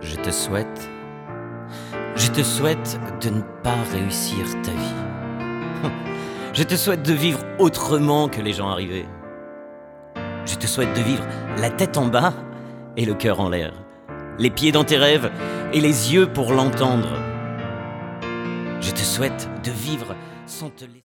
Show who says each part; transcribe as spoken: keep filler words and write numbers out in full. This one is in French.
Speaker 1: Je te souhaite, je te souhaite de ne pas réussir ta vie. Je te souhaite de vivre autrement que les gens arrivés. Je te souhaite de vivre la tête en bas et le cœur en l'air, les pieds dans tes rêves et les yeux pour l'entendre. Je te souhaite de vivre sans te laisser...